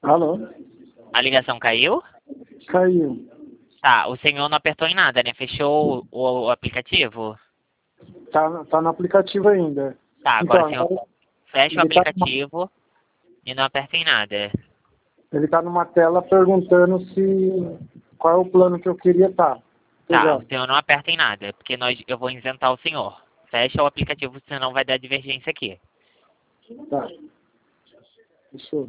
Alô? A ligação caiu? Caiu. Tá, o senhor não apertou em nada, né? Fechou o aplicativo? Tá no aplicativo ainda. Tá, agora o Então, senhor fecha o ele tá, aplicativo e não aperta em nada. ele tá numa tela perguntando qual é o plano que eu queria estar Tá, o pegando. senhor não aperta em nada, porque eu vou isentar o senhor. Fecha o aplicativo, senão vai dar divergência aqui. Tá. Fechou.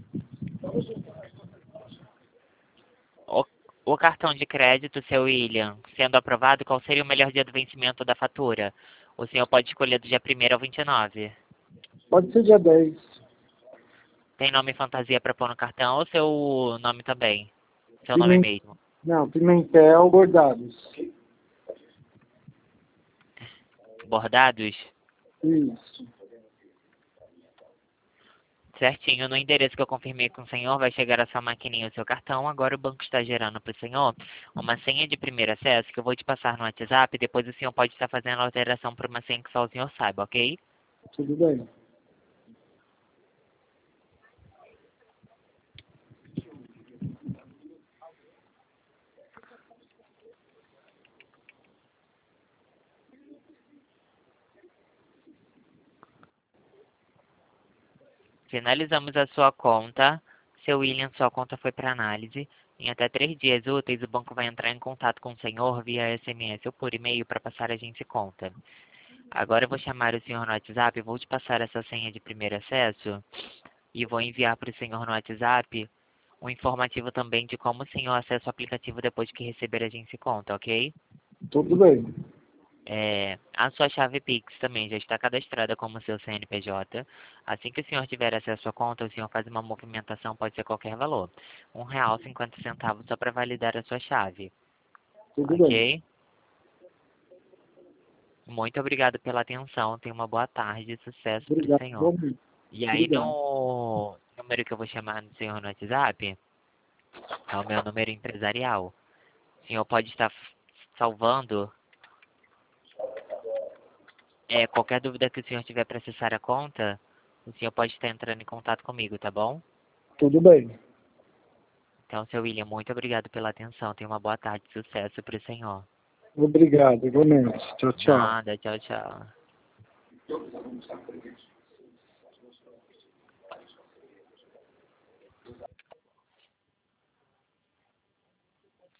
O, o cartão de crédito, seu William, sendo aprovado, qual seria o melhor dia do vencimento da fatura? O senhor pode escolher do dia 1º ao 29. Pode ser dia 10. Tem nome e fantasia para pôr no cartão ou seu nome também? Seu nome Pimen... mesmo? Não, Pimentel bordados. Bordados? Isso. Certinho, no endereço que eu confirmei com o senhor, vai chegar a sua maquininha o seu cartão. Agora o banco está gerando para o senhor uma senha de primeiro acesso que eu vou te passar no WhatsApp. Depois o senhor pode estar fazendo a alteração para uma senha que só o senhor saiba, ok? Tudo bem. Finalizamos a sua conta. Seu William, sua conta foi para análise. Em até 3 dias úteis, o banco vai entrar em contato com o senhor via SMS ou por e-mail para passar a agência conta. Agora eu vou chamar o senhor no WhatsApp, vou te passar essa senha de primeiro acesso e vou enviar para o senhor no WhatsApp um informativo também de como o senhor acessa o aplicativo depois que receber a agência conta, ok? Tudo bem. A sua chave Pix também já está cadastrada como seu CNPJ. Assim que o senhor tiver acesso à conta, o senhor faz uma movimentação, pode ser qualquer valor. R$ 1,50 só para validar a sua chave, Tudo bem. ok? Muito obrigado pela atenção, tenha uma boa tarde, sucesso para o Obrigado. senhor. Bom dia. E aí Obrigado. no número que eu vou chamar no senhor no WhatsApp, é o meu número empresarial. O senhor pode estar salvando qualquer dúvida que o senhor tiver para acessar a conta, o senhor pode estar entrando em contato comigo, tá bom? Tudo bem. Então, seu William, muito obrigado pela atenção. Tenha uma boa tarde, sucesso para o senhor. Obrigado, igualmente. Tchau, tchau. Nada, tchau, tchau.